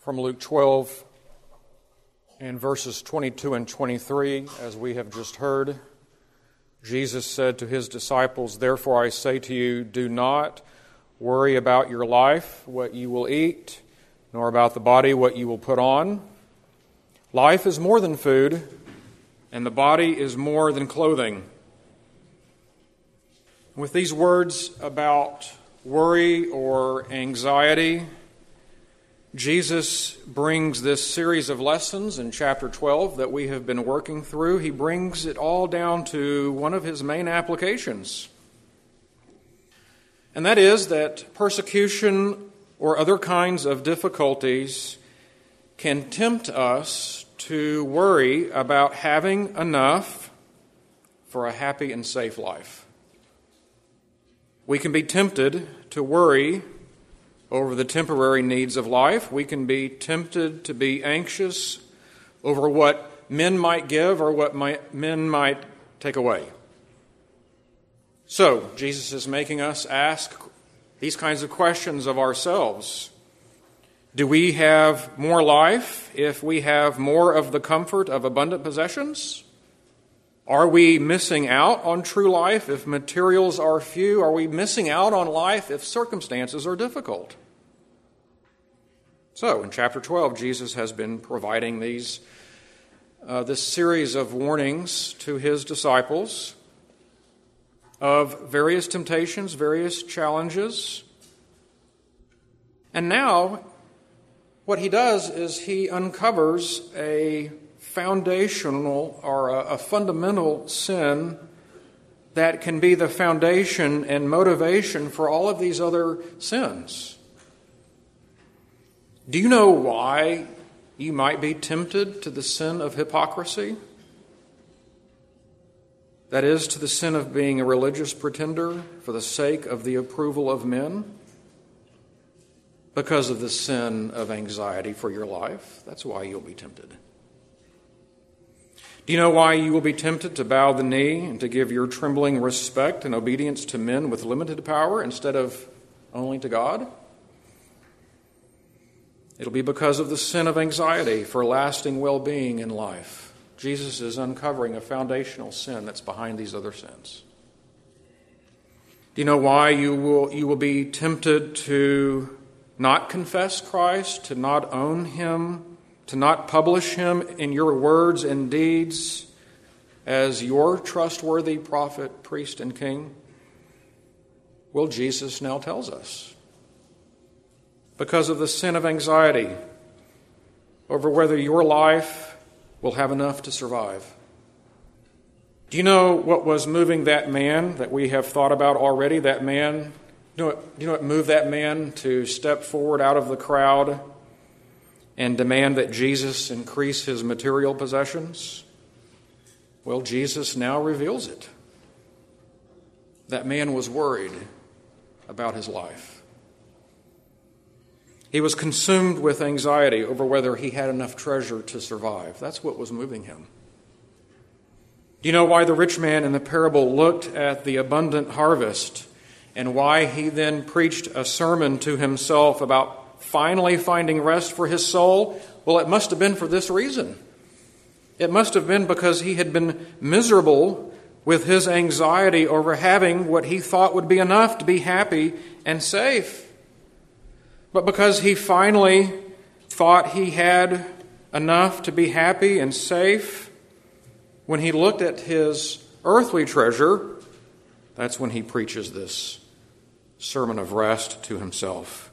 From Luke 12 and verses 22 and 23, as we have just heard, Jesus said to his disciples, "Therefore I say to you, do not worry about your life, what you will eat, nor about the body, what you will put on. Life is more than food, and the body is more than clothing." With these words about worry or anxiety, Jesus brings this series of lessons in chapter 12 that we have been working through. He brings it all down to one of his main applications. And that is that persecution or other kinds of difficulties can tempt us to worry about having enough for a happy and safe life. We can be tempted to worry over the temporary needs of life. We can be tempted to be anxious over what men might give or what men might take away. So, Jesus is making us ask these kinds of questions of ourselves. Do we have more life if we have more of the comfort of abundant possessions? Are we missing out on true life if materials are few? Are we missing out on life if circumstances are difficult? So, in chapter 12, Jesus has been providing this series of warnings to his disciples of various temptations, various challenges. And now, what he does is he uncovers a foundational or a fundamental sin that can be the foundation and motivation for all of these other sins. Do you know why you might be tempted to the sin of hypocrisy? That is, to the sin of being a religious pretender for the sake of the approval of men? Because of the sin of anxiety for your life. That's why you'll be tempted. Do you know why you will be tempted to bow the knee and to give your trembling respect and obedience to men with limited power instead of only to God? It'll be because of the sin of anxiety for lasting well-being in life. Jesus is uncovering a foundational sin that's behind these other sins. Do you know why you will be tempted to not confess Christ, to not own him, to not publish him in your words and deeds as your trustworthy prophet, priest, and king? Well, Jesus now tells us. Because of the sin of anxiety over whether your life will have enough to survive. Do you know what was moving that man that we have thought about already? That man, do you know what moved that man to step forward out of the crowd and demand that Jesus increase his material possessions? Well, Jesus now reveals it. That man was worried about his life. He was consumed with anxiety over whether he had enough treasure to survive. That's what was moving him. Do you know why the rich man in the parable looked at the abundant harvest and why he then preached a sermon to himself about finally finding rest for his soul? Well, it must have been for this reason. It must have been because he had been miserable with his anxiety over having what he thought would be enough to be happy and safe. But because he finally thought he had enough to be happy and safe, when he looked at his earthly treasure, that's when he preaches this sermon of rest to himself.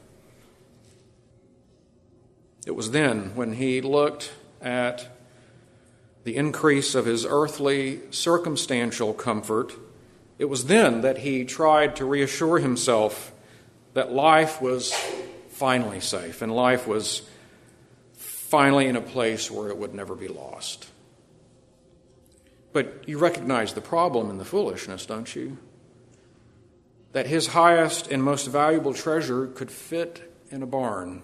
It was then when he looked at the increase of his earthly circumstantial comfort, it was then that he tried to reassure himself that life was finally safe, and life was finally in a place where it would never be lost. But you recognize the problem and the foolishness, don't you? That his highest and most valuable treasure could fit in a barn.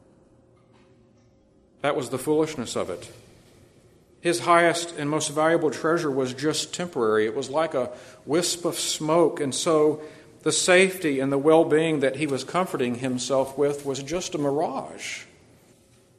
That was the foolishness of it. His highest and most valuable treasure was just temporary. It was like a wisp of smoke, and so the safety and the well-being that he was comforting himself with was just a mirage.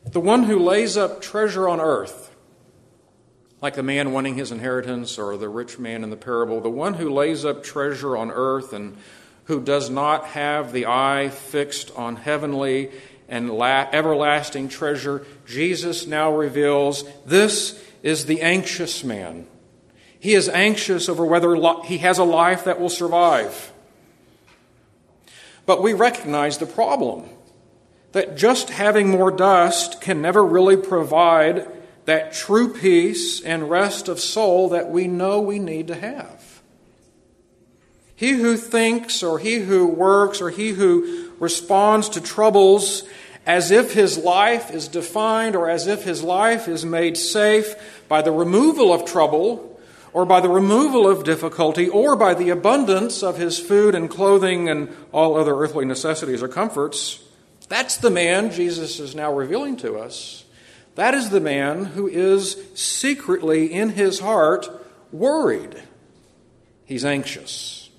The one who lays up treasure on earth, like the man wanting his inheritance or the rich man in the parable, the one who lays up treasure on earth and who does not have the eye fixed on heavenly and everlasting treasure, Jesus now reveals this is the anxious man. He is anxious over whether he has a life that will survive. But we recognize the problem, that just having more dust can never really provide that true peace and rest of soul that we know we need to have. He who thinks or he who works or he who responds to troubles as if his life is defined or as if his life is made safe by the removal of trouble or by the removal of difficulty or by the abundance of his food and clothing and all other earthly necessities or comforts, that's the man Jesus is now revealing to us. That is the man who is secretly in his heart worried. He's anxious.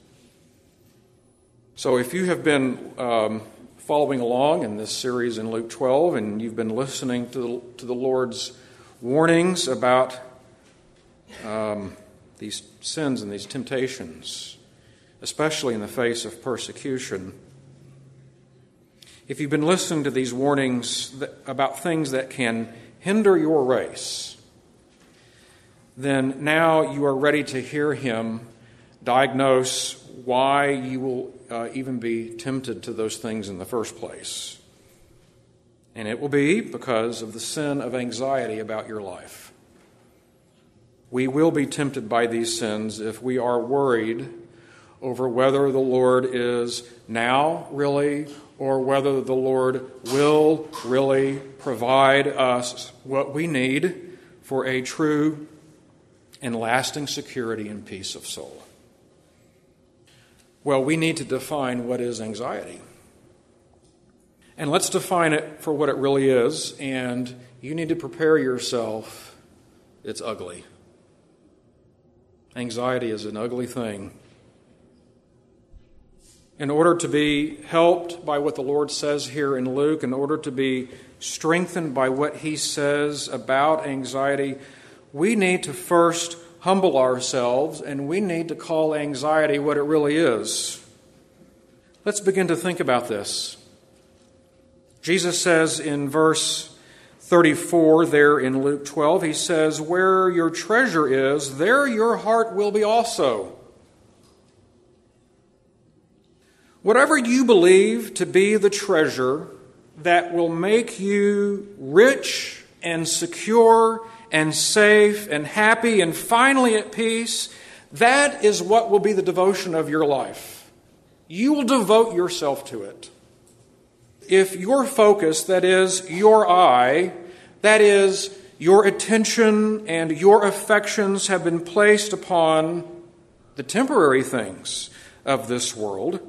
So if you have been following along in this series in Luke 12 and you've been listening to the Lord's warnings about these sins and these temptations, especially in the face of persecution, if you've been listening to these warnings about things that can hinder your race, then now you are ready to hear him diagnose why you will even be tempted to those things in the first place. And it will be because of the sin of anxiety about your life. We will be tempted by these sins if we are worried over whether the Lord is now really or whether the Lord will really provide us what we need for a true and lasting security and peace of soul. Well, we need to define what is anxiety. And let's define it for what it really is, and you need to prepare yourself. It's ugly. Anxiety is an ugly thing. In order to be helped by what the Lord says here in Luke, in order to be strengthened by what he says about anxiety, we need to first humble ourselves and we need to call anxiety what it really is. Let's begin to think about this. Jesus says in verse 34 there in Luke 12, he says, "Where your treasure is, there your heart will be also." Whatever you believe to be the treasure that will make you rich and secure and safe and happy and finally at peace, that is what will be the devotion of your life. You will devote yourself to it. If your focus, that is your eye, that is your attention and your affections have been placed upon the temporary things of this world,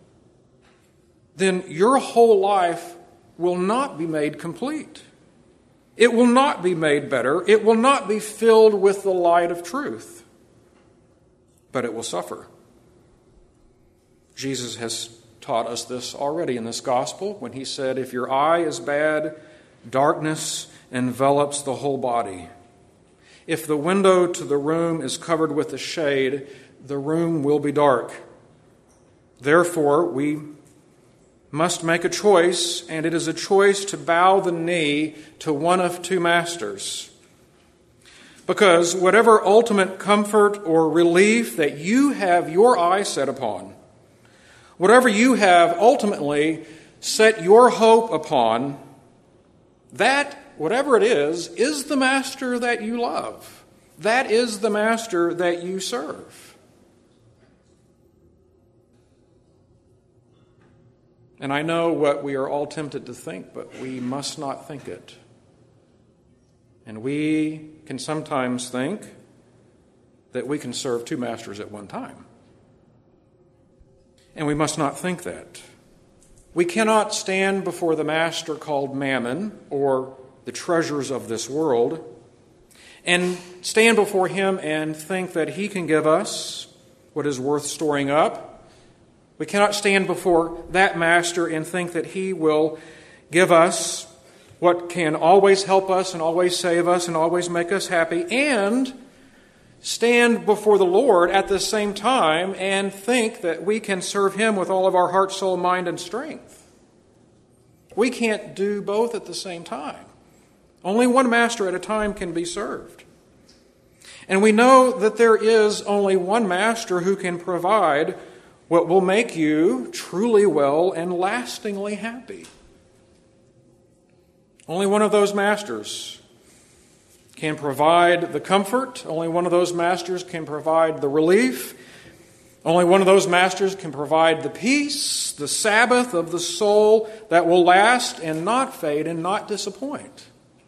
then your whole life will not be made complete. It will not be made better. It will not be filled with the light of truth, but it will suffer. Jesus has taught us this already in this gospel when he said, if your eye is bad, darkness envelops the whole body. If the window to the room is covered with a shade, the room will be dark. Therefore, we must make a choice, and it is a choice to bow the knee to one of two masters. Because whatever ultimate comfort or relief that you have your eye set upon, whatever you have ultimately set your hope upon, that, whatever it is the master that you love. That is the master that you serve. And I know what we are all tempted to think, but we must not think it. And we can sometimes think that we can serve two masters at one time. And we must not think that. We cannot stand before the master called Mammon, or the treasures of this world, and stand before him and think that he can give us what is worth storing up. We cannot stand before that master and think that he will give us what can always help us and always save us and always make us happy, and stand before the Lord at the same time and think that we can serve Him with all of our heart, soul, mind, and strength. We can't do both at the same time. Only one master at a time can be served. And we know that there is only one master who can provide what will make you truly well and lastingly happy. Only one of those masters can provide the comfort. Only one of those masters can provide the relief. Only one of those masters can provide the peace, the Sabbath of the soul that will last and not fade and not disappoint.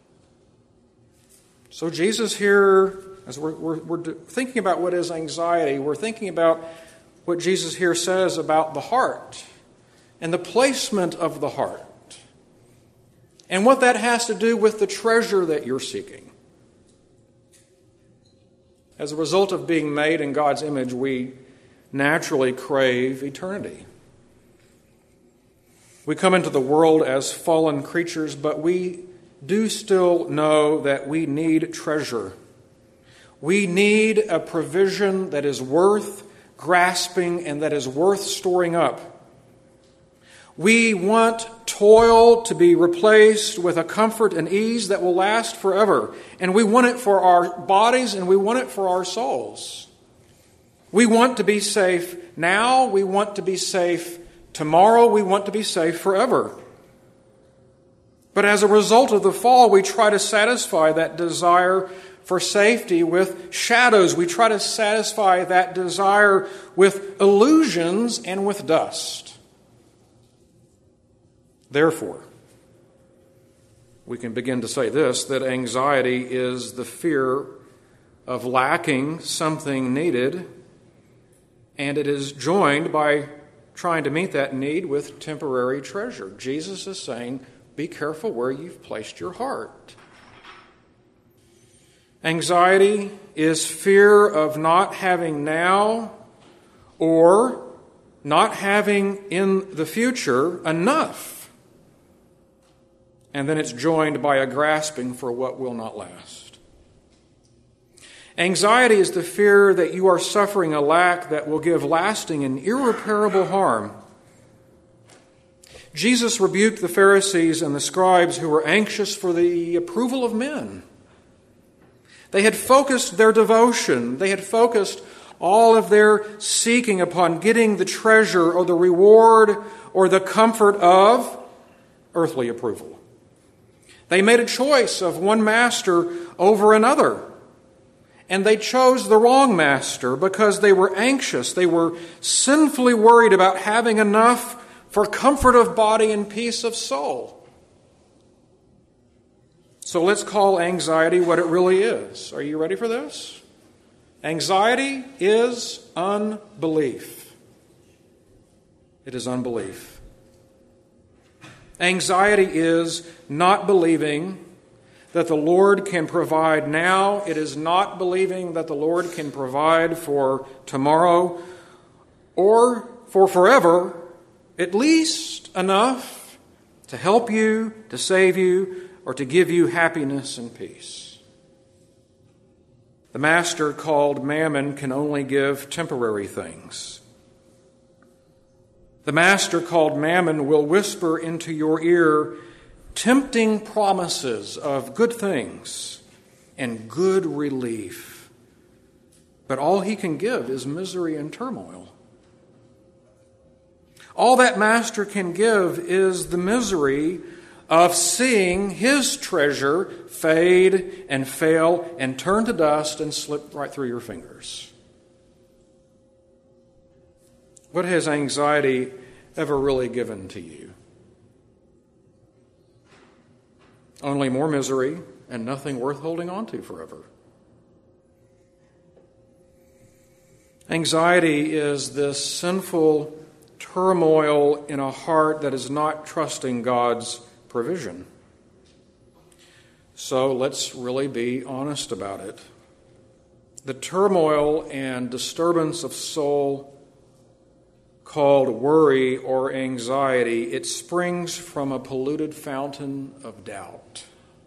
So Jesus here, as we're thinking about what is anxiety, we're thinking about what Jesus here says about the heart and the placement of the heart and what that has to do with the treasure that you're seeking. As a result of being made in God's image, we naturally crave eternity. We come into the world as fallen creatures, but we do still know that we need treasure. We need a provision that is worth grasping and that is worth storing up. We want toil to be replaced with a comfort and ease that will last forever. And we want it for our bodies and we want it for our souls. We want to be safe now. We want to be safe tomorrow. We want to be safe forever. But as a result of the fall, we try to satisfy that desire for safety with shadows. We try to satisfy that desire with illusions and with dust. Therefore, we can begin to say this, that anxiety is the fear of lacking something needed, and it is joined by trying to meet that need with temporary treasure. Jesus is saying, be careful where you've placed your heart. Anxiety is fear of not having now or not having in the future enough. And then it's joined by a grasping for what will not last. Anxiety is the fear that you are suffering a lack that will give lasting and irreparable harm. Jesus rebuked the Pharisees and the scribes who were anxious for the approval of men. They had focused their devotion, they had focused all of their seeking upon getting the treasure or the reward or the comfort of earthly approval. They made a choice of one master over another. And they chose the wrong master because they were anxious. They were sinfully worried about having enough for comfort of body and peace of soul. So let's call anxiety what it really is. Are you ready for this? Anxiety is unbelief. It is unbelief. Anxiety is not believing that the Lord can provide now. It is not believing that the Lord can provide for tomorrow or for forever, at least enough to help you, to save you, or to give you happiness and peace. The master called Mammon can only give temporary things. The master called Mammon will whisper into your ear tempting promises of good things and good relief. But all he can give is misery and turmoil. All that master can give is the misery of seeing his treasure fade and fail and turn to dust and slip right through your fingers. What has anxiety ever really given to you? Only more misery and nothing worth holding on to forever. Anxiety is this sinful turmoil in a heart that is not trusting God's provision. So let's really be honest about it. The turmoil and disturbance of soul called worry or anxiety, it springs from a polluted fountain of doubt.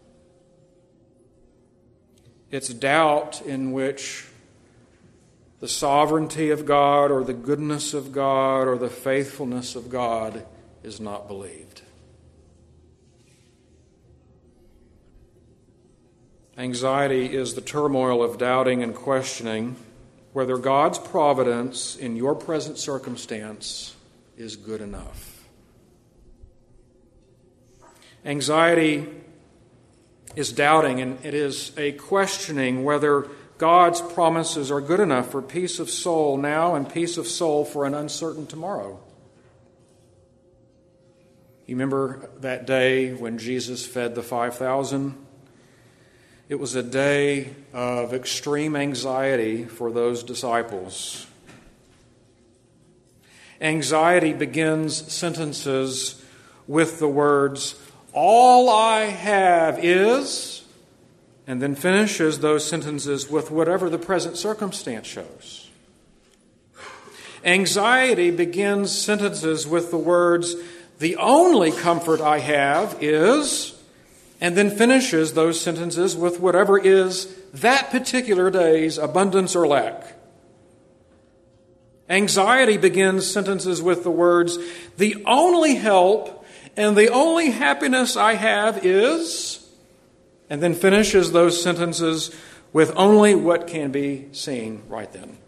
It's doubt in which the sovereignty of God or the goodness of God or the faithfulness of God is not believed. Anxiety is the turmoil of doubting and questioning whether God's providence in your present circumstance is good enough. Anxiety is doubting, and it is a questioning whether God's promises are good enough for peace of soul now and peace of soul for an uncertain tomorrow. You remember that day when Jesus fed the 5,000? It was a day of extreme anxiety for those disciples. Anxiety begins sentences with the words, "All I have is," and then finishes those sentences with whatever the present circumstance shows. Anxiety begins sentences with the words, "The only comfort I have is," and then finishes those sentences with whatever is that particular day's abundance or lack. Anxiety begins sentences with the words, "The only help and the only happiness I have is," and then finishes those sentences with only what can be seen right then.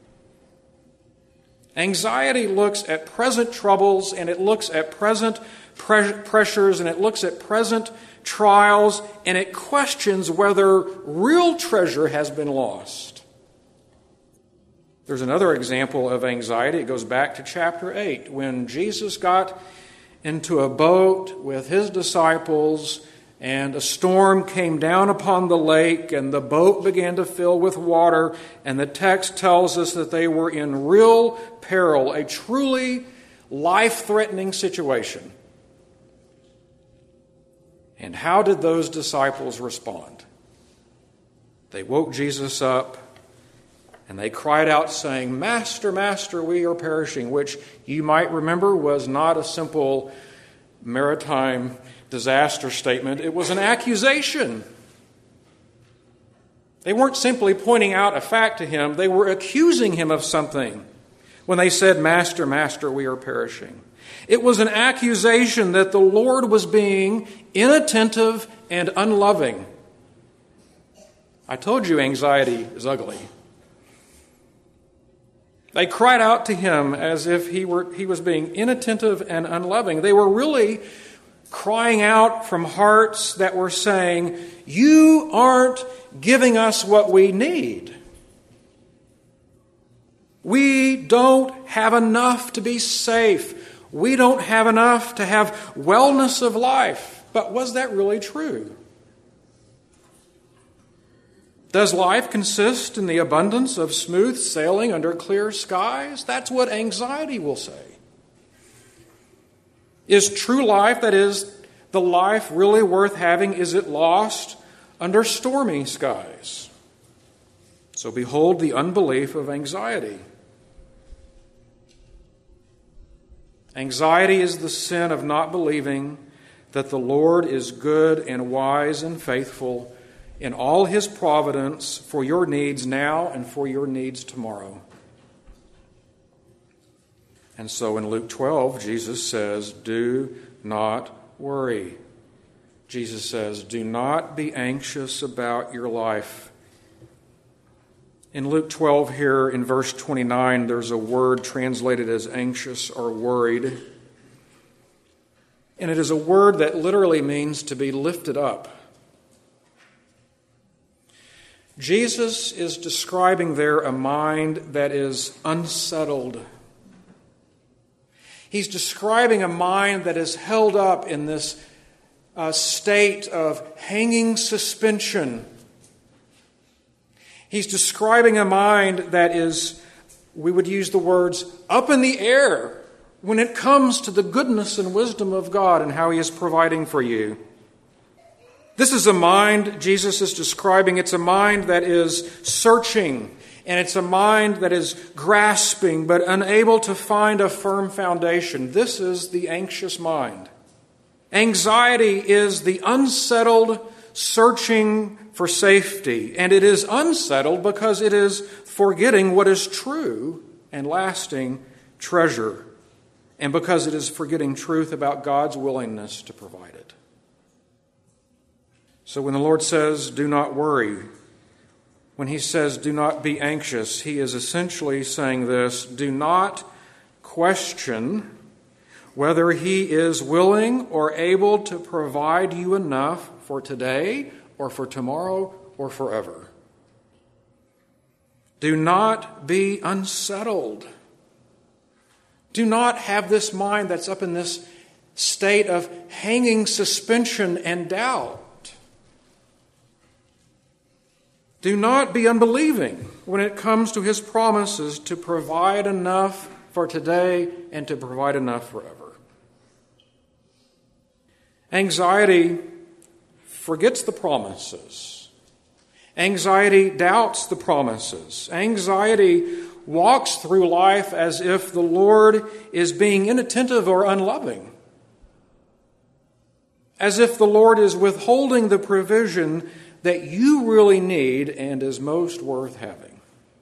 Anxiety looks at present troubles, and it looks at present pressures, and it looks at present trials, and it questions whether real treasure has been lost. There's another example of anxiety. It goes back to chapter 8, when Jesus got into a boat with his disciples, and a storm came down upon the lake, and the boat began to fill with water, and the text tells us that they were in real peril, a truly life-threatening situation. And how did those disciples respond? They woke Jesus up, and they cried out saying, "Master, Master, we are perishing," which you might remember was not a simple maritime disaster statement. It was an accusation. They weren't simply pointing out a fact to him. They were accusing him of something when they said, "Master, Master, we are perishing." It was an accusation that the Lord was being inattentive and unloving. I told you anxiety is ugly. They cried out to him as if he was being inattentive and unloving. They were really crying out from hearts that were saying, "You aren't giving us what we need. We don't have enough to be safe. We don't have enough to have wellness of life." But was that really true? Does life consist in the abundance of smooth sailing under clear skies? That's what anxiety will say. Is true life, that is, the life really worth having, is it lost under stormy skies? So behold the unbelief of anxiety. Anxiety is the sin of not believing that the Lord is good and wise and faithful in all his providence for your needs now and for your needs tomorrow. And so in Luke 12, Jesus says, "Do not worry." Jesus says, "Do not be anxious about your life." In Luke 12 here in verse 29, there's a word translated as anxious or worried. And it is a word that literally means to be lifted up. Jesus is describing there a mind that is unsettled. He's describing a mind that is held up in this state of hanging suspension. He's describing a mind that is, we would use the words, up in the air when it comes to the goodness and wisdom of God and how he is providing for you. This is a mind Jesus is describing. It's a mind that is searching, and it's a mind that is grasping but unable to find a firm foundation. This is the anxious mind. Anxiety is the unsettled searching for safety, and it is unsettled because it is forgetting what is true and lasting treasure, and because it is forgetting truth about God's willingness to provide it. So when the Lord says, do not worry, when he says, do not be anxious, he is essentially saying this: do not question whether he is willing or able to provide you enough for today or for tomorrow or forever. Do not be unsettled. Do not have this mind that's up in this state of hanging suspension and doubt. Do not be unbelieving when it comes to his promises to provide enough for today and to provide enough forever. Anxiety forgets the promises. Anxiety doubts the promises. Anxiety walks through life as if the Lord is being inattentive or unloving, as if the Lord is withholding the provision that you really need and is most worth having.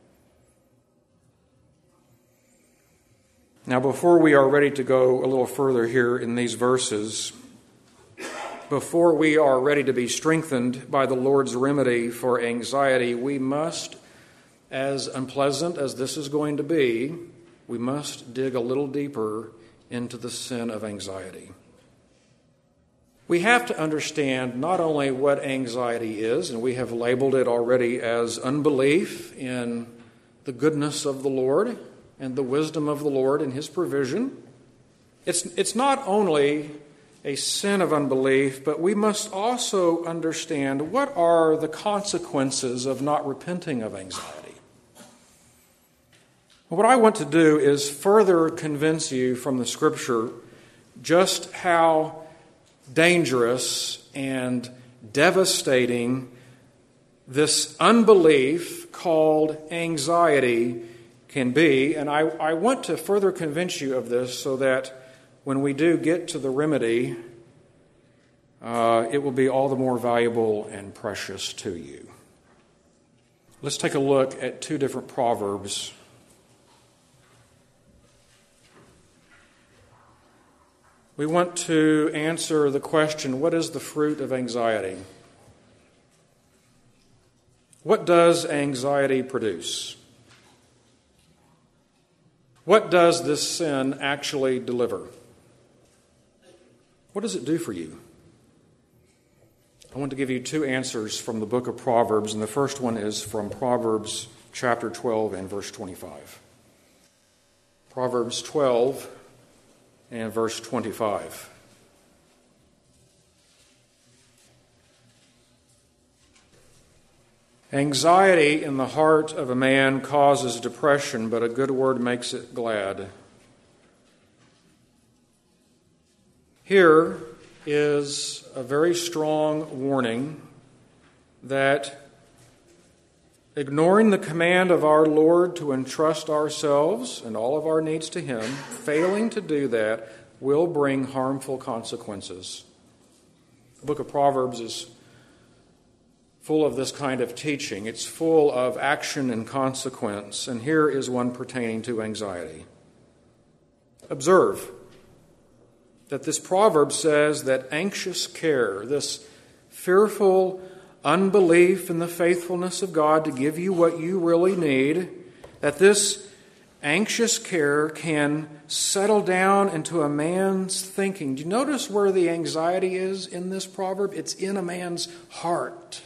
Now, before we are ready to go a little further here in these verses, before we are ready to be strengthened by the Lord's remedy for anxiety, we must, as unpleasant as this is going to be, we must dig a little deeper into the sin of anxiety. We have to understand not only what anxiety is, and we have labeled it already as unbelief in the goodness of the Lord and the wisdom of the Lord and his provision. It's not only a sin of unbelief, but we must also understand what are the consequences of not repenting of anxiety. What I want to do is further convince you from the Scripture just how dangerous and devastating this unbelief called anxiety can be. And I want to further convince you of this so that when we do get to the remedy, it will be all the more valuable and precious to you. Let's take a look at two different proverbs. We want to answer the question, what is the fruit of anxiety? What does anxiety produce? What does this sin actually deliver? What does it do for you? I want to give you two answers from the book of Proverbs, and the first one is from Proverbs chapter 12 and verse 25. Proverbs 12 and verse 25. Anxiety in the heart of a man causes depression, but a good word makes it glad. Here is a very strong warning that ignoring the command of our Lord to entrust ourselves and all of our needs to Him, failing to do that, will bring harmful consequences. The book of Proverbs is full of this kind of teaching. It's full of action and consequence, and here is one pertaining to anxiety. Observe that this proverb says that anxious care, this fearful unbelief in the faithfulness of God to give you what you really need, that this anxious care can settle down into a man's thinking. Do you notice where the anxiety is in this proverb? It's in a man's heart.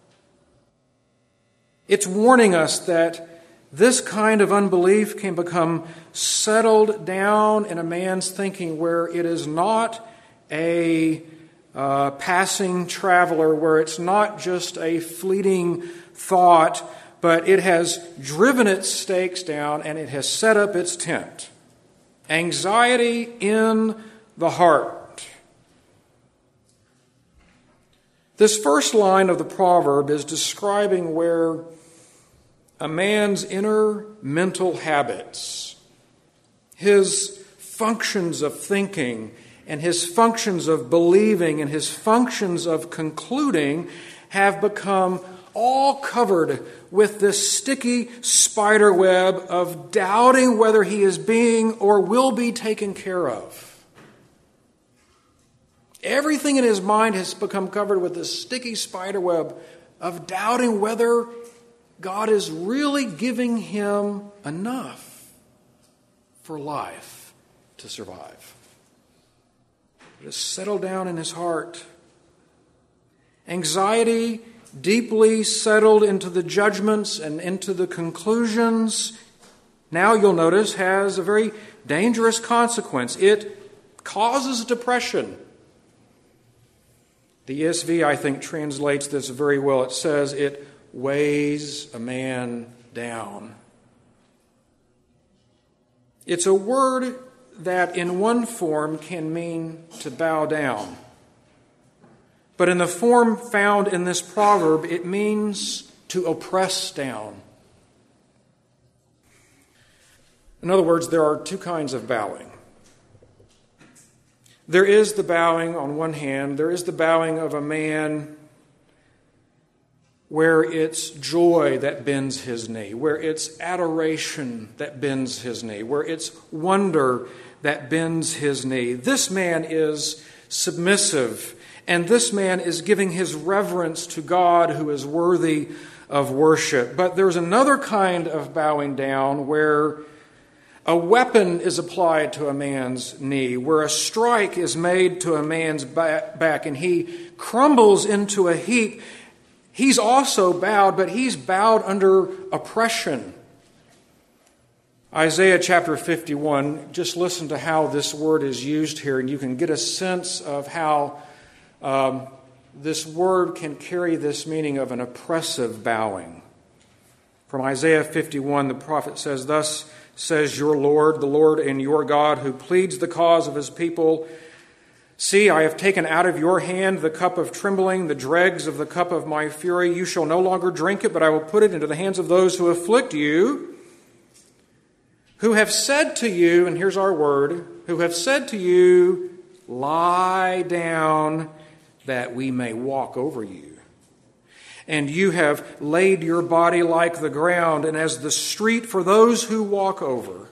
It's warning us that this kind of unbelief can become settled down in a man's thinking where it is not a passing traveler, where it's not just a fleeting thought, but it has driven its stakes down and it has set up its tent. Anxiety in the heart. This first line of the proverb is describing where a man's inner mental habits, his functions of thinking, and his functions of believing, and his functions of concluding have become all covered with this sticky spider web of doubting whether he is being or will be taken care of. Everything in his mind has become covered with this sticky spider web of doubting whether God is really giving him enough for life to survive. It has settled down in his heart. Anxiety deeply settled into the judgments and into the conclusions, now you'll notice has a very dangerous consequence. It causes depression. The ESV, I think, translates this very well. It says it weighs a man down. It's a word that in one form can mean to bow down. But in the form found in this proverb, it means to oppress down. In other words, there are two kinds of bowing. There is the bowing on one hand, there is the bowing of a man where it's joy that bends his knee, where it's adoration that bends his knee, where it's wonder that bends his knee. This man is submissive, and this man is giving his reverence to God who is worthy of worship. But there's another kind of bowing down where a weapon is applied to a man's knee, where a strike is made to a man's back, and he crumbles into a heap. He's also bowed, but he's bowed under oppression. Isaiah chapter 51, just listen to how this word is used here, and you can get a sense of how this word can carry this meaning of an oppressive bowing. From Isaiah 51, the prophet says, "Thus says your Lord, the Lord and your God, who pleads the cause of his people. See, I have taken out of your hand the cup of trembling, the dregs of the cup of my fury. You shall no longer drink it, but I will put it into the hands of those who afflict you, who have said to you," and here's our word, "who have said to you, lie down that we may walk over you. And you have laid your body like the ground and as the street for those who walk over."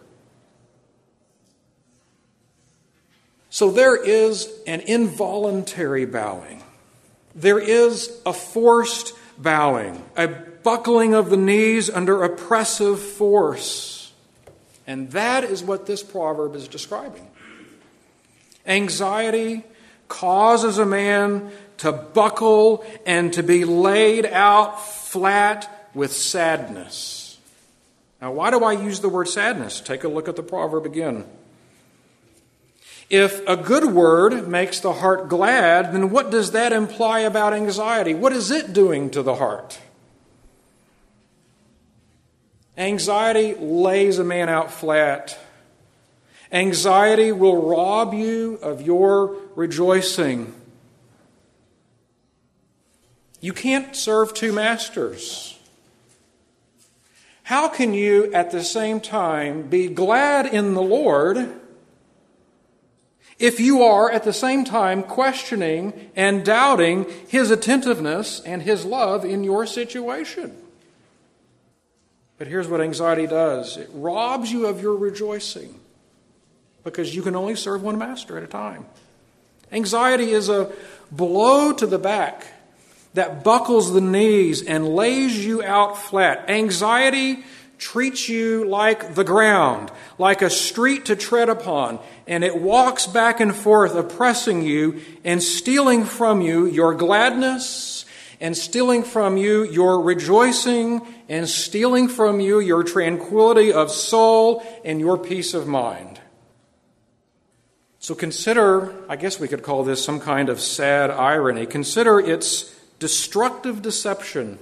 So there is an involuntary bowing. There is a forced bowing, a buckling of the knees under oppressive force. And that is what this proverb is describing. Anxiety causes a man to buckle and to be laid out flat with sadness. Now, why do I use the word sadness? Take a look at the proverb again. If a good word makes the heart glad, then what does that imply about anxiety? What is it doing to the heart? Anxiety lays a man out flat. Anxiety will rob you of your rejoicing. You can't serve two masters. How can you at the same time be glad in the Lord if you are at the same time questioning and doubting His attentiveness and His love in your situation? But here's what anxiety does. It robs you of your rejoicing because you can only serve one master at a time. Anxiety is a blow to the back that buckles the knees and lays you out flat. Anxiety treats you like the ground, like a street to tread upon, and it walks back and forth, oppressing you and stealing from you your gladness, and stealing from you your rejoicing, and stealing from you your tranquility of soul and your peace of mind. So consider, I guess we could call this some kind of sad irony. Consider its destructive deception.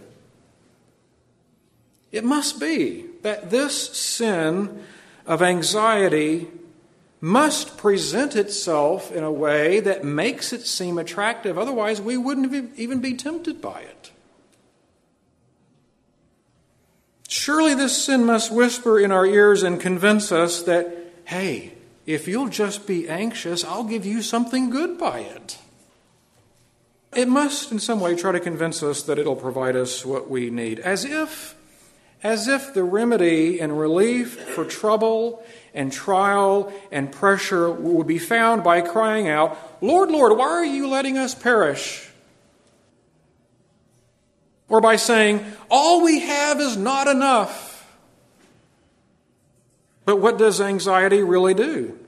It must be that this sin of anxiety must present itself in a way that makes it seem attractive. Otherwise, we wouldn't even be tempted by it. Surely this sin must whisper in our ears and convince us that, hey, if you'll just be anxious, I'll give you something good by it. It must in some way try to convince us that it'll provide us what we need. As if the remedy and relief for trouble and trial and pressure would be found by crying out, Lord, Lord, why are you letting us perish? Or by saying, all we have is not enough. But what does anxiety really do?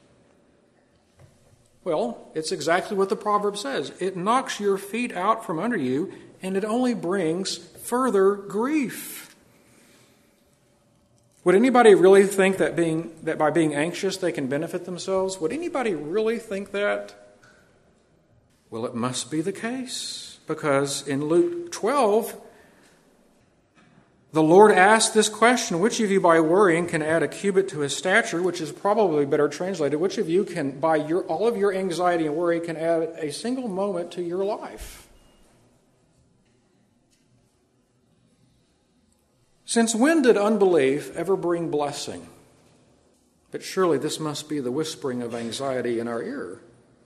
Well, it's exactly what the proverb says. It knocks your feet out from under you, and it only brings further grief. Would anybody really think that by being anxious they can benefit themselves? Would anybody really think that? Well, it must be the case, because in Luke 12, the Lord asked this question, which of you by worrying can add a cubit to his stature, which is probably better translated, which of you can, by all of your anxiety and worry, can add a single moment to your life? Since when did unbelief ever bring blessing? But surely this must be the whispering of anxiety in our ear.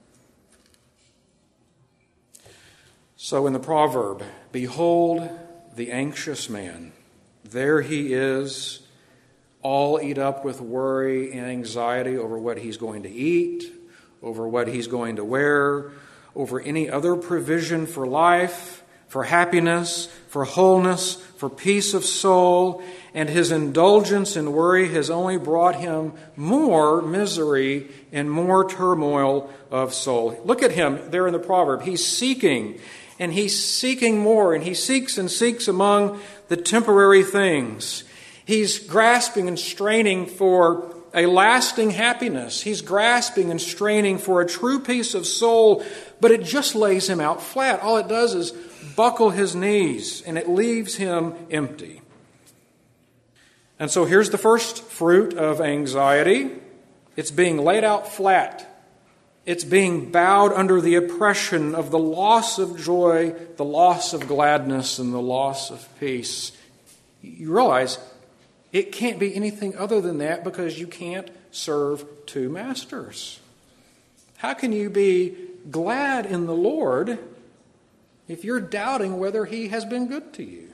So in the proverb, behold the anxious man. There he is, all eat up with worry and anxiety over what he's going to eat, over what he's going to wear, over any other provision for life, for happiness, for wholeness, for peace of soul, and his indulgence in worry has only brought him more misery and more turmoil of soul. Look at him there in the proverb. He's seeking, and he's seeking more, and he seeks and seeks among the temporary things. He's grasping and straining for a lasting happiness. He's grasping and straining for a true peace of soul, but it just lays him out flat. All it does is buckle his knees, and it leaves him empty. And so here's the first fruit of anxiety. It's being laid out flat. It's being bowed under the oppression of the loss of joy, the loss of gladness, and the loss of peace. You realize it can't be anything other than that, because you can't serve two masters. How can you be glad in the Lord if you're doubting whether He has been good to you?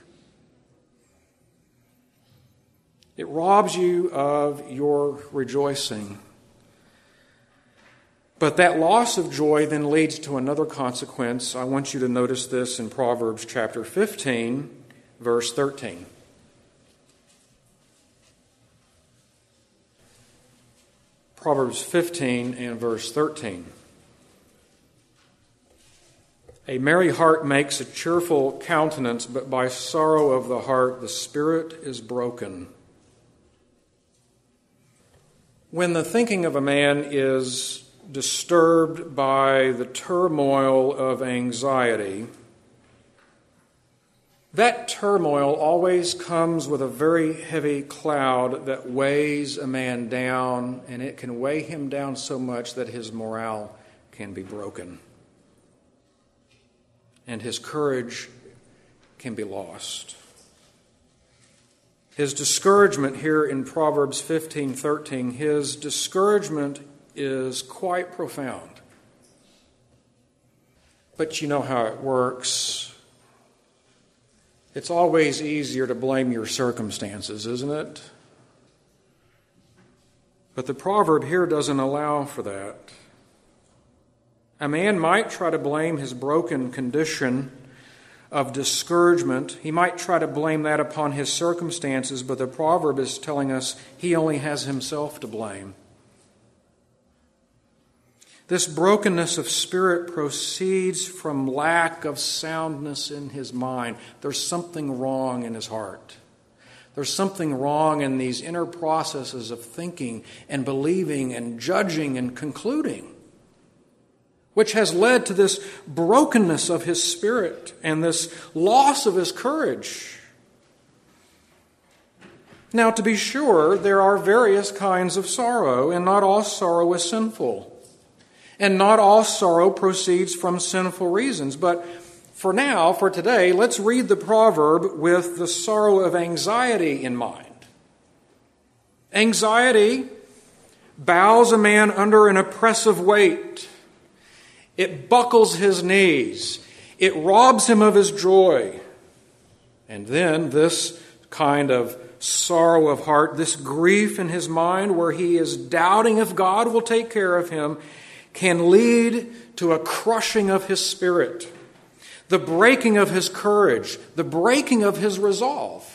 It robs you of your rejoicing. But that loss of joy then leads to another consequence. I want you to notice this in Proverbs chapter 15, verse 13. Proverbs 15 and verse 13. A merry heart makes a cheerful countenance, but by sorrow of the heart the spirit is broken. When the thinking of a man is disturbed by the turmoil of anxiety, that turmoil always comes with a very heavy cloud that weighs a man down, and it can weigh him down so much that his morale can be broken, and his courage can be lost. His discouragement here in Proverbs 15:13, his discouragement is quite profound. But you know how it works. It's always easier to blame your circumstances, isn't it? But the proverb here doesn't allow for that. A man might try to blame his broken condition of discouragement. He might try to blame that upon his circumstances, but the proverb is telling us he only has himself to blame. This brokenness of spirit proceeds from lack of soundness in his mind. There's something wrong in his heart. There's something wrong in these inner processes of thinking and believing and judging and concluding, which has led to this brokenness of his spirit and this loss of his courage. Now, to be sure, there are various kinds of sorrow, and not all sorrow is sinful. And not all sorrow proceeds from sinful reasons. But for now, for today, let's read the proverb with the sorrow of anxiety in mind. Anxiety bows a man under an oppressive weight. It buckles his knees. It robs him of his joy. And then this kind of sorrow of heart, this grief in his mind where he is doubting if God will take care of him, can lead to a crushing of his spirit, the breaking of his courage, the breaking of his resolve.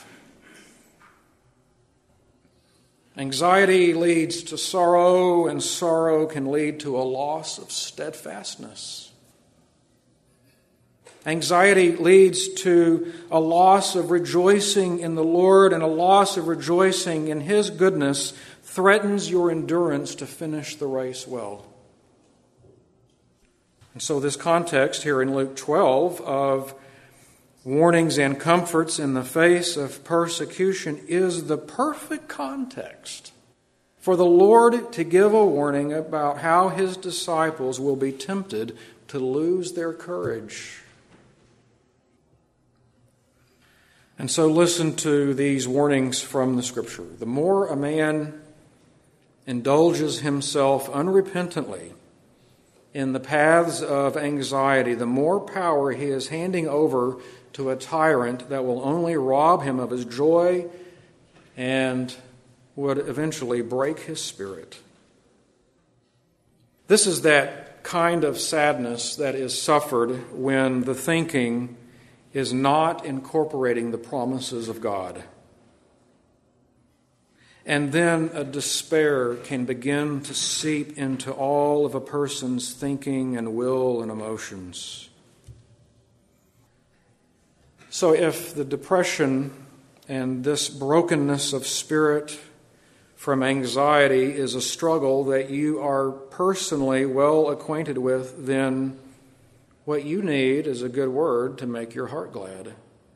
Anxiety leads to sorrow, and sorrow can lead to a loss of steadfastness. Anxiety leads to a loss of rejoicing in the Lord, and a loss of rejoicing in His goodness threatens your endurance to finish the race well. And so this context here in Luke 12 of warnings and comforts in the face of persecution is the perfect context for the Lord to give a warning about how His disciples will be tempted to lose their courage. And so listen to these warnings from the Scripture. The more a man indulges himself unrepentantly in the paths of anxiety, the more power he is handing over to a tyrant that will only rob him of his joy and would eventually break his spirit. This is that kind of sadness that is suffered when the thinking is not incorporating the promises of God. And then a despair can begin to seep into all of a person's thinking and will and emotions. So if the depression and this brokenness of spirit from anxiety is a struggle that you are personally well acquainted with, then what you need is a good word to make your heart glad.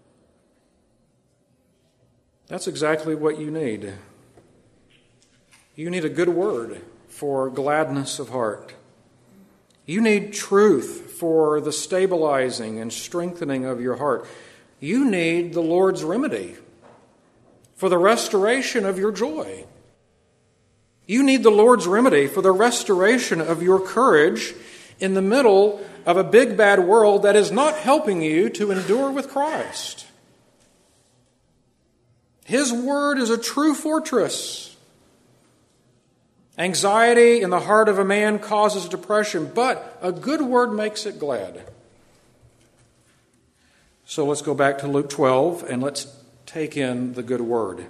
That's exactly what you need. You need a good word for gladness of heart. You need truth for the stabilizing and strengthening of your heart. You need the Lord's remedy for the restoration of your joy. You need the Lord's remedy for the restoration of your courage in the middle of a big bad world that is not helping you to endure with Christ. His word is a true fortress. Anxiety in the heart of a man causes depression, but a good word makes it glad. So let's go back to Luke 12 and let's take in the good word.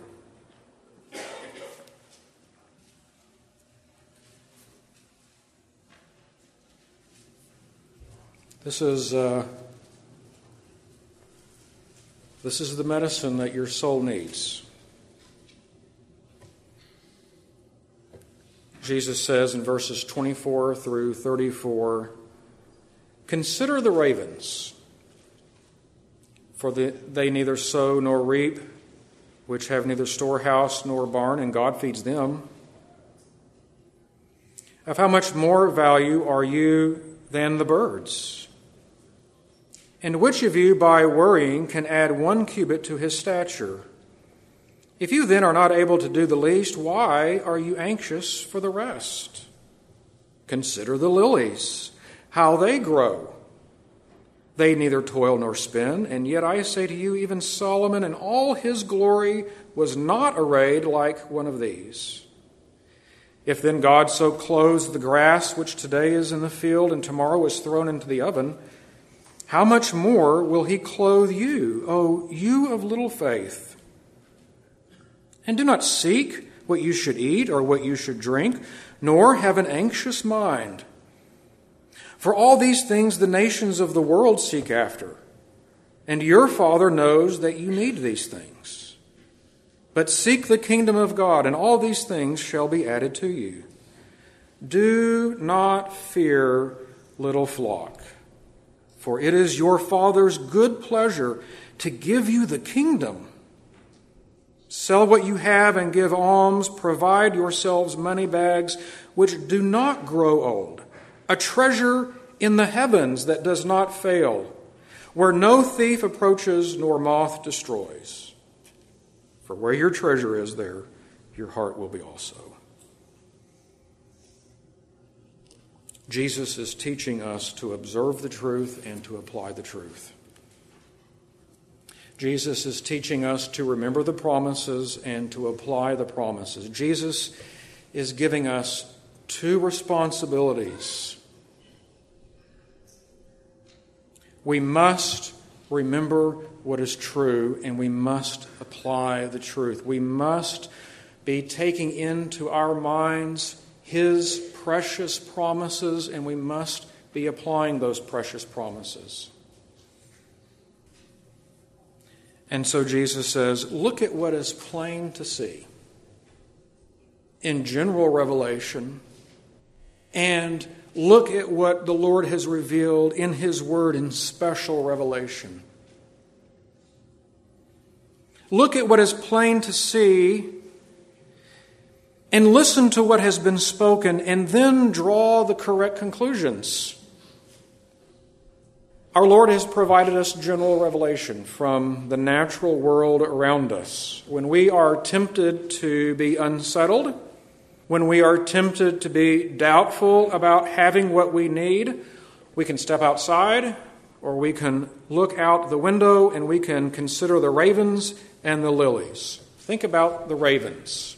This is the medicine that your soul needs. Jesus says in verses 24 through 34, "Consider the ravens, for they neither sow nor reap, which have neither storehouse nor barn, and God feeds them. Of how much more value are you than the birds? And which of you, by worrying, can add 1 cubit to his stature? If you then are not able to do the least, why are you anxious for the rest? Consider the lilies, how they grow. They neither toil nor spin, and yet I say to you, even Solomon in all his glory was not arrayed like one of these. If then God so clothes the grass which today is in the field and tomorrow is thrown into the oven, how much more will he clothe you, O you of little faith? And do not seek what you should eat or what you should drink, nor have an anxious mind. For all these things the nations of the world seek after, and your Father knows that you need these things. But seek the kingdom of God, and all these things shall be added to you. Do not fear, little flock, for it is your Father's good pleasure to give you the kingdom. Sell what you have and give alms. Provide yourselves money bags which do not grow old, a treasure in the heavens that does not fail, where no thief approaches nor moth destroys. For where your treasure is, there your heart will be also. Jesus is teaching us to observe the truth and to apply the truth. Jesus is teaching us to remember the promises and to apply the promises. Jesus is giving us two responsibilities. We must remember what is true, and we must apply the truth. We must be taking into our minds His precious promises, and we must be applying those precious promises. And so Jesus says, look at what is plain to see in general revelation, and look at what the Lord has revealed in His Word in special revelation. Look at what is plain to see and listen to what has been spoken, and then draw the correct conclusions. Our Lord has provided us general revelation from the natural world around us. When we are tempted to be unsettled, when we are tempted to be doubtful about having what we need, we can step outside, or we can look out the window and we can consider the ravens and the lilies. Think about the ravens.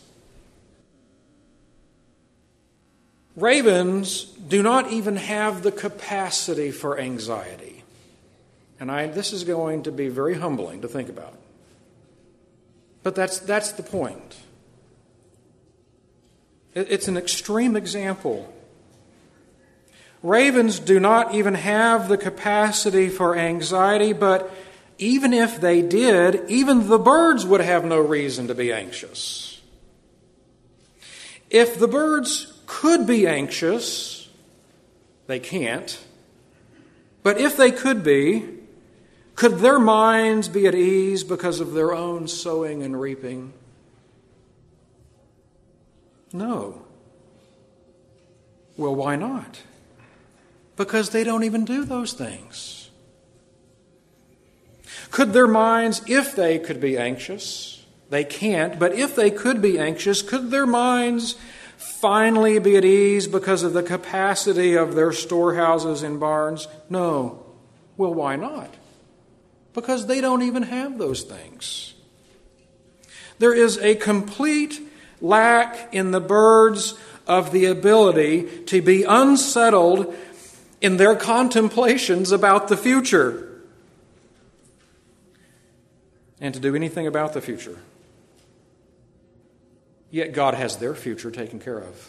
Ravens do not even have the capacity for anxiety. And this is going to be very humbling to think about. But that's the point. It's an extreme example. Ravens do not even have the capacity for anxiety, but even if they did, even the birds would have no reason to be anxious. If the birds could be anxious, they can't. But if they could be, could their minds be at ease because of their own sowing and reaping? No. Well, why not? Because they don't even do those things. Could their minds, if they could be anxious, they can't, but if they could be anxious, could their minds finally be at ease because of the capacity of their storehouses and barns? No. Well, why not? Because they don't even have those things. There is a complete lack in the birds of the ability to be unsettled in their contemplations about the future and to do anything about the future. Yet God has their future taken care of.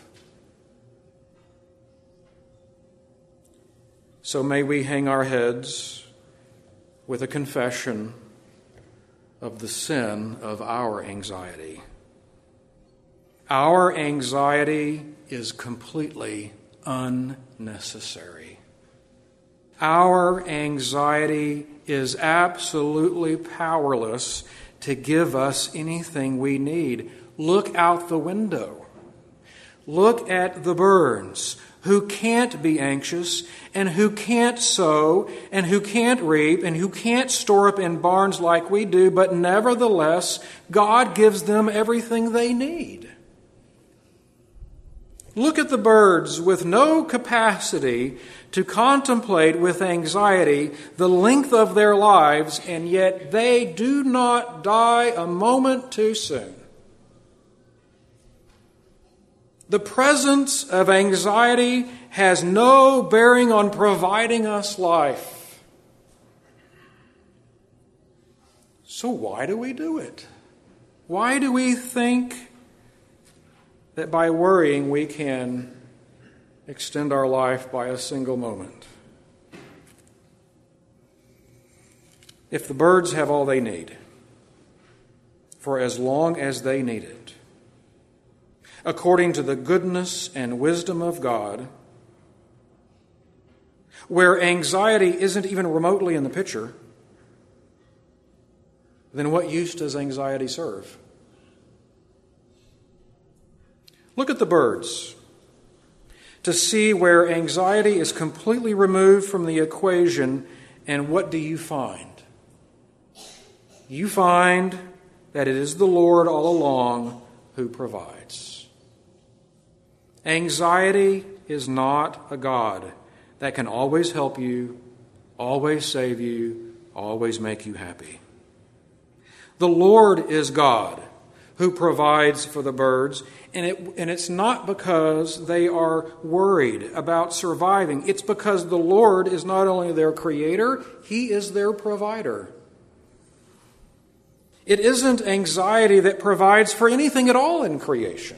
So may we hang our heads with a confession of the sin of our anxiety. Our anxiety is completely unnecessary. Our anxiety is absolutely powerless to give us anything we need. Look out the window. Look at the birds who can't be anxious and who can't sow and who can't reap and who can't store up in barns like we do, but nevertheless, God gives them everything they need. Look at the birds with no capacity to contemplate with anxiety the length of their lives, and yet they do not die a moment too soon. The presence of anxiety has no bearing on providing us life. So why do we do it? Why do we think that by worrying we can extend our life by a single moment? If the birds have all they need, for as long as they need it, according to the goodness and wisdom of God, where anxiety isn't even remotely in the picture, then what use does anxiety serve? Look at the birds to see where anxiety is completely removed from the equation, and what do you find? You find that it is the Lord all along who provides. Anxiety is not a God that can always help you, always save you, always make you happy. The Lord is God who provides for the birds, and it's not because they are worried about surviving. It's because the Lord is not only their creator, He is their provider. It isn't anxiety that provides for anything at all in creation.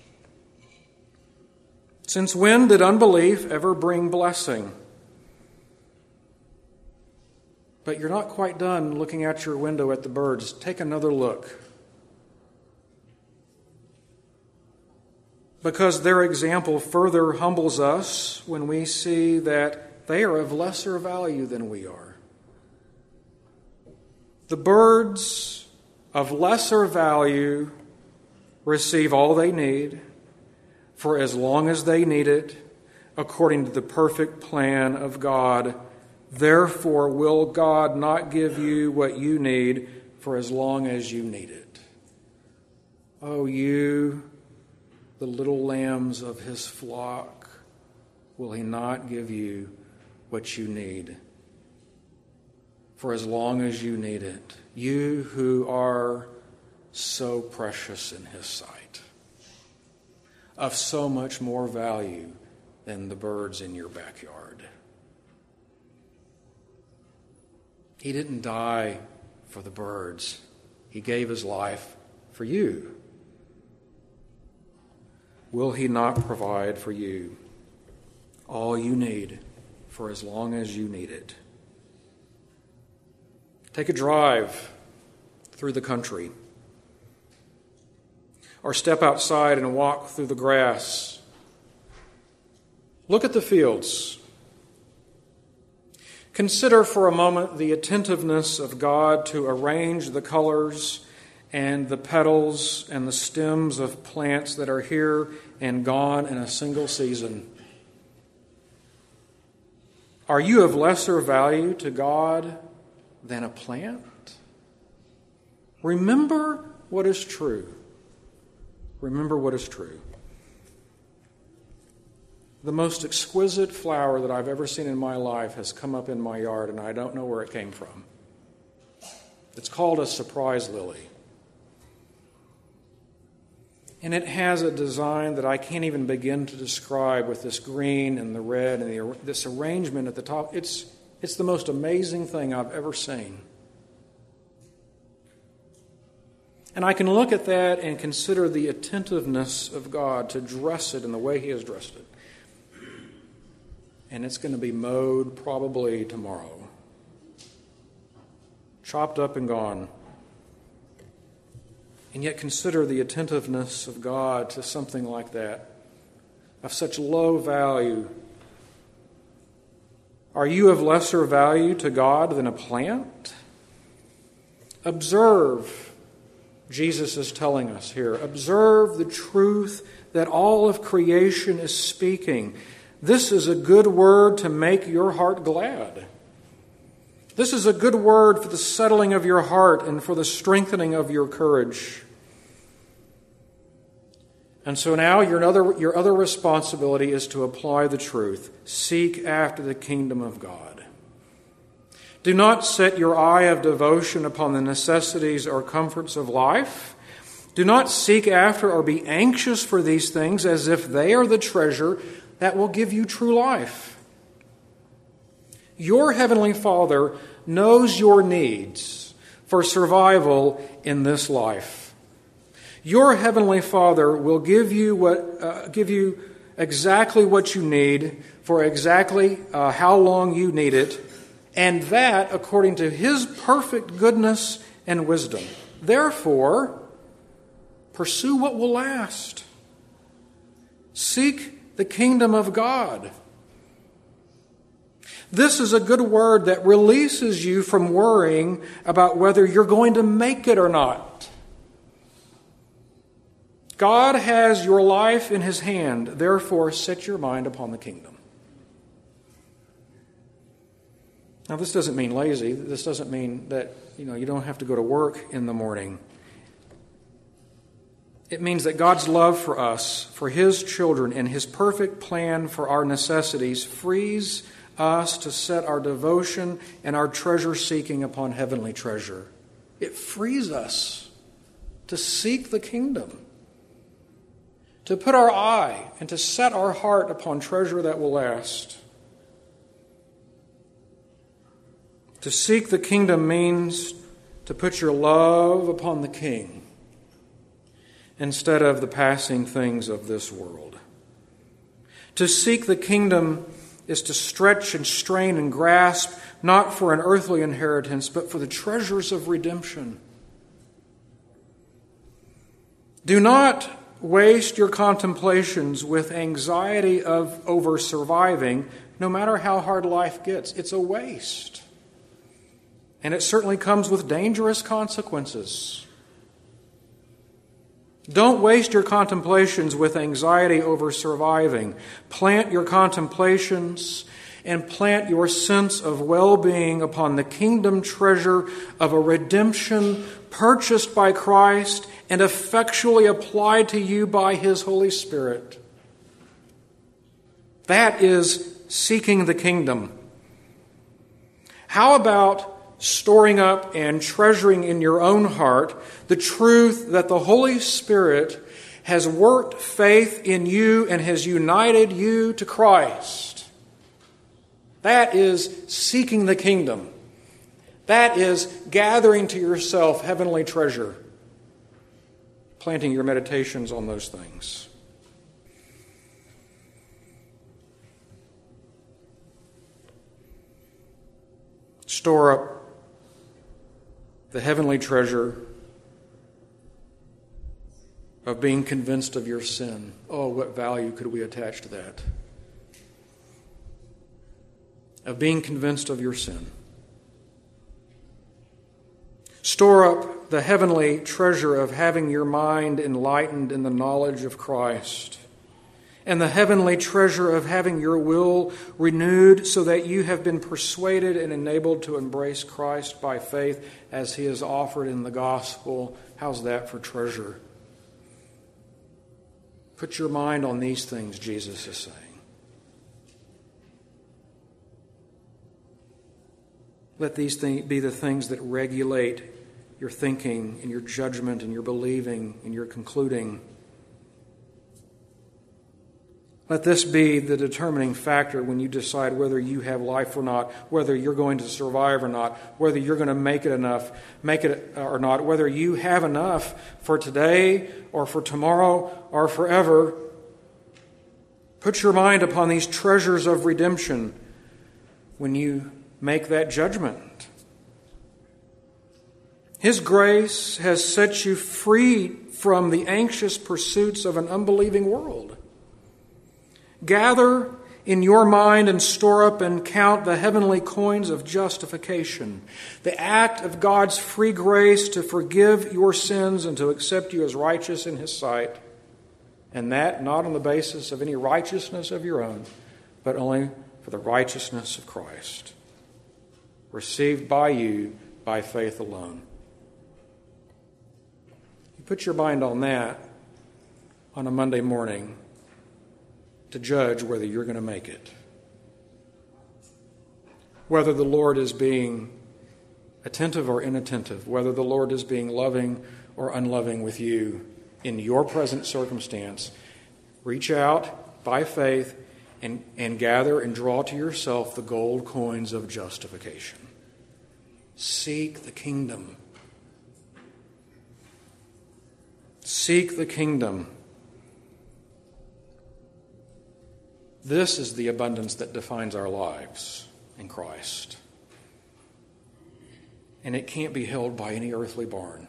Since when did unbelief ever bring blessing? But you're not quite done looking out your window at the birds. Take another look. Because their example further humbles us when we see that they are of lesser value than we are. The birds of lesser value receive all they need for as long as they need it, according to the perfect plan of God. Therefore, will God not give you what you need for as long as you need it? Oh, you, the little lambs of His flock, will He not give you what you need for as long as you need it? You who are so precious in His sight, of so much more value than the birds in your backyard. He didn't die for the birds. He gave His life for you. Will He not provide for you all you need for as long as you need it? Take a drive through the country, or step outside and walk through the grass. Look at the fields. Consider for a moment the attentiveness of God to arrange the colors and the petals and the stems of plants that are here and gone in a single season. Are you of lesser value to God than a plant? Remember what is true. Remember what is true. The most exquisite flower that I've ever seen in my life has come up in my yard, and I don't know where it came from. It's called a surprise lily. And it has a design that I can't even begin to describe, with this green and the red and this arrangement at the top. It's the most amazing thing I've ever seen. And I can look at that and consider the attentiveness of God to dress it in the way He has dressed it. And it's going to be mowed probably tomorrow. Chopped up and gone. And yet consider the attentiveness of God to something like that, of such low value. Are you of lesser value to God than a plant? Observe, Jesus is telling us here, observe the truth that all of creation is speaking. This is a good word to make your heart glad. This is a good word for the settling of your heart and for the strengthening of your courage. And so now your other responsibility is to apply the truth. Seek after the kingdom of God. Do not set your eye of devotion upon the necessities or comforts of life. Do not seek after or be anxious for these things as if they are the treasure that will give you true life. Your Heavenly Father knows your needs for survival in this life. Your Heavenly Father will give you exactly what you need for exactly how long you need it, and that according to His perfect goodness and wisdom. Therefore, pursue what will last. Seek the kingdom of God. This is a good word that releases you from worrying about whether you're going to make it or not. God has your life in His hand, therefore set your mind upon the kingdom. Now, this doesn't mean lazy. This doesn't mean that, you don't have to go to work in the morning. It means that God's love for us, for His children, and His perfect plan for our necessities frees us to set our devotion and our treasure seeking upon heavenly treasure. It frees us to seek the kingdom, to put our eye and to set our heart upon treasure that will last. To seek the kingdom means to put your love upon the King instead of the passing things of this world. To seek the kingdom is to stretch and strain and grasp not for an earthly inheritance, but for the treasures of redemption. Do not waste your contemplations with anxiety over surviving, no matter how hard life gets. It's a waste. And it certainly comes with dangerous consequences. Don't waste your contemplations with anxiety over surviving. Plant your contemplations and plant your sense of well-being upon the kingdom treasure of a redemption purchased by Christ and effectually applied to you by His Holy Spirit. That is seeking the kingdom. How about storing up and treasuring in your own heart the truth that the Holy Spirit has worked faith in you and has united you to Christ? That is seeking the kingdom. That is gathering to yourself heavenly treasure. Planting your meditations on those things. Store up the heavenly treasure of being convinced of your sin. Oh, what value could we attach to that? Of being convinced of your sin. Store up the heavenly treasure of having your mind enlightened in the knowledge of Christ, and the heavenly treasure of having your will renewed so that you have been persuaded and enabled to embrace Christ by faith as He is offered in the gospel. How's that for treasure? Put your mind on these things, Jesus is saying. Let these be the things that regulate your thinking and your judgment and your believing and your concluding. Let this be the determining factor when you decide whether you have life or not, whether you're going to survive or not, whether you're going to make it or not, whether you have enough for today or for tomorrow or forever. Put your mind upon these treasures of redemption when you make that judgment. His grace has set you free from the anxious pursuits of an unbelieving world. Gather in your mind and store up and count the heavenly coins of justification, the act of God's free grace to forgive your sins and to accept you as righteous in His sight, and that not on the basis of any righteousness of your own, but only for the righteousness of Christ, received by you by faith alone. You put your mind on that on a Monday morning to judge whether you're going to make it. Whether the Lord is being attentive or inattentive, whether the Lord is being loving or unloving with you in your present circumstance, reach out by faith and gather and draw to yourself the gold coins of justification. Seek the kingdom. Seek the kingdom. This is the abundance that defines our lives in Christ. And it can't be held by any earthly barn.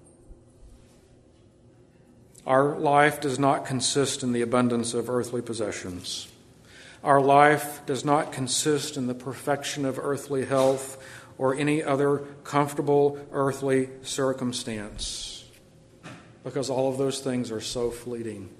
Our life does not consist in the abundance of earthly possessions. Our life does not consist in the perfection of earthly health or any other comfortable earthly circumstance. because all of those things are so fleeting.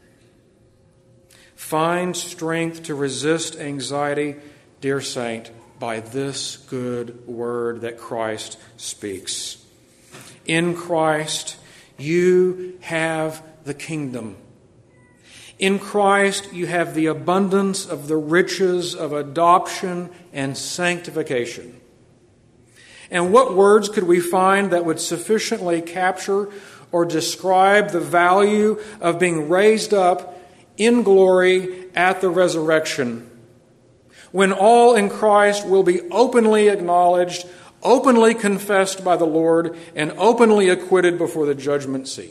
Find strength to resist anxiety, dear saint, by this good word that Christ speaks. In Christ, you have the kingdom. In Christ, you have the abundance of the riches of adoption and sanctification. And what words could we find that would sufficiently capture or describe the value of being raised up in glory at the resurrection, when all in Christ will be openly acknowledged, openly confessed by the Lord, and openly acquitted before the judgment seat?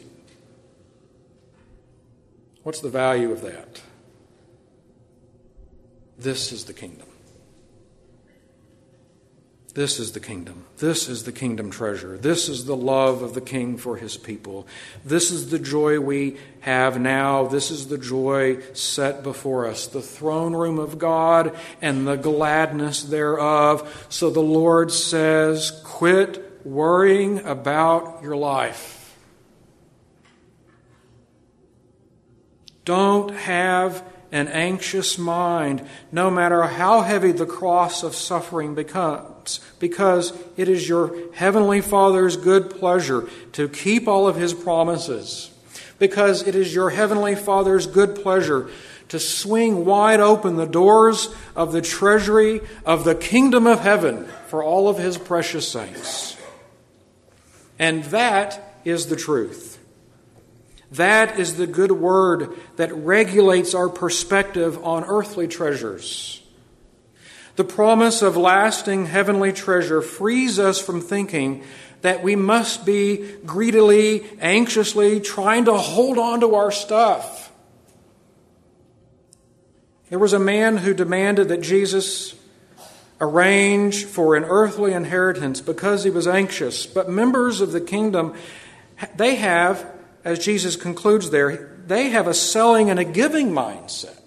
What's the value of that? This is the kingdom. This is the kingdom. This is the kingdom treasure. This is the love of the King for his people. This is the joy we have now. This is the joy set before us, the throne room of God and the gladness thereof. So the Lord says, quit worrying about your life. Don't have an anxious mind, no matter how heavy the cross of suffering becomes, because it is your heavenly Father's good pleasure to keep all of his promises, because it is your heavenly Father's good pleasure to swing wide open the doors of the treasury of the kingdom of heaven for all of his precious saints. And that is the truth. That is the good word that regulates our perspective on earthly treasures. The promise of lasting heavenly treasure frees us from thinking that we must be greedily, anxiously trying to hold on to our stuff. There was a man who demanded that Jesus arrange for an earthly inheritance because he was anxious. But members of the kingdom, they have, as Jesus concludes there, they have a selling and a giving mindset.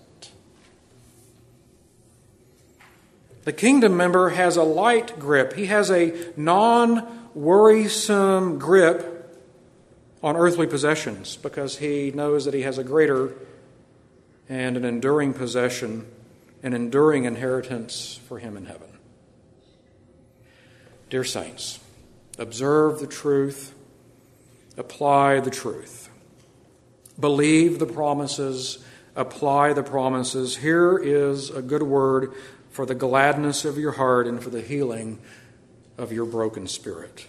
The kingdom member has a light grip. He has a non-worrisome grip on earthly possessions because he knows that he has a greater and an enduring possession, an enduring inheritance for him in heaven. Dear saints, observe the truth. Apply the truth. Believe the promises. Apply the promises. Here is a good word for the gladness of your heart and for the healing of your broken spirit.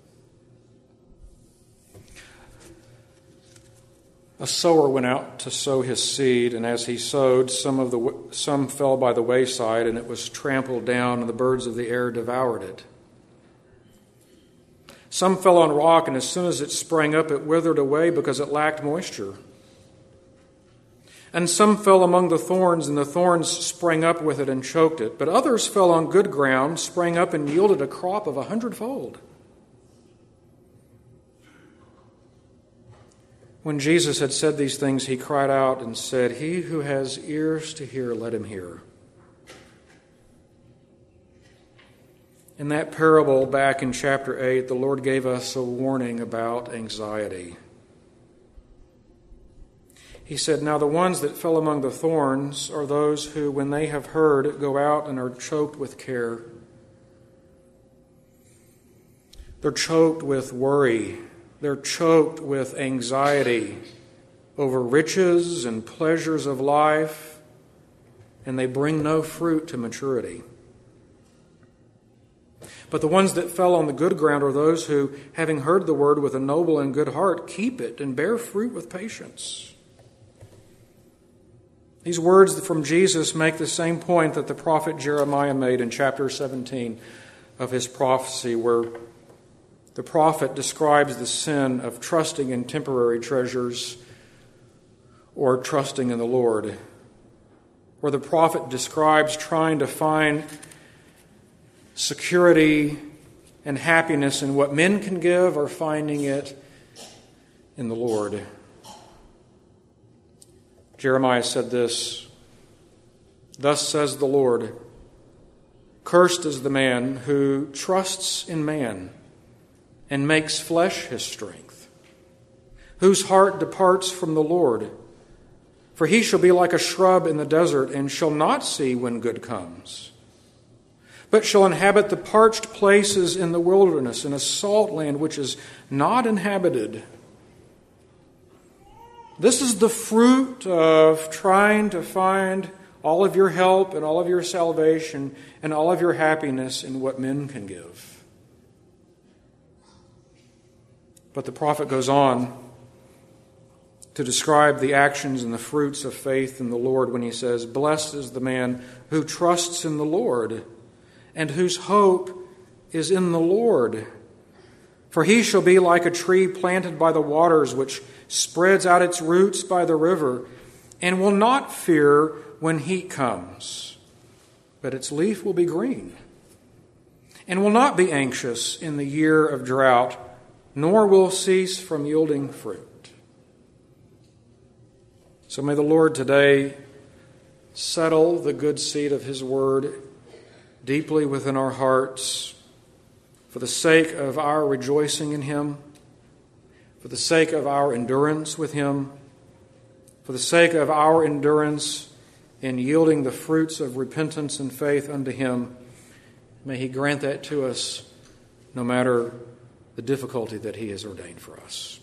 A sower went out to sow his seed, and as he sowed, some fell by the wayside, and it was trampled down, and the birds of the air devoured it. Some fell on rock, and as soon as it sprang up, it withered away because it lacked moisture. And some fell among the thorns, and the thorns sprang up with it and choked it. But others fell on good ground, sprang up, and yielded a crop of 100-fold. When Jesus had said these things, he cried out and said, "He who has ears to hear, let him hear." In that parable back in chapter 8, the Lord gave us a warning about anxiety. He said, "Now the ones that fell among the thorns are those who, when they have heard, go out and are choked with care." They're choked with worry. They're choked with anxiety over riches and pleasures of life, and they bring no fruit to maturity. But the ones that fell on the good ground are those who, having heard the word with a noble and good heart, keep it and bear fruit with patience. These words from Jesus make the same point that the prophet Jeremiah made in chapter 17 of his prophecy, where the prophet describes the sin of trusting in temporary treasures or trusting in the Lord, where the prophet describes trying to find security and happiness in what men can give or finding it in the Lord. Jeremiah said this, "Thus says the Lord, cursed is the man who trusts in man and makes flesh his strength, whose heart departs from the Lord. For he shall be like a shrub in the desert, and shall not see when good comes, but shall inhabit the parched places in the wilderness, in a salt land which is not inhabited. This is the fruit of trying to find all of your help and all of your salvation and all of your happiness in what men can give. But the prophet goes on to describe the actions and the fruits of faith in the Lord when he says, "Blessed is the man who trusts in the Lord and whose hope is in the Lord. For he shall be like a tree planted by the waters, which spreads out its roots by the river, and will not fear when heat comes, but its leaf will be green, and will not be anxious in the year of drought, nor will cease from yielding fruit." So may the Lord today settle the good seed of his word deeply within our hearts for the sake of our rejoicing in him, for the sake of our endurance with him, for the sake of our endurance in yielding the fruits of repentance and faith unto him. May he grant that to us no matter the difficulty that he has ordained for us.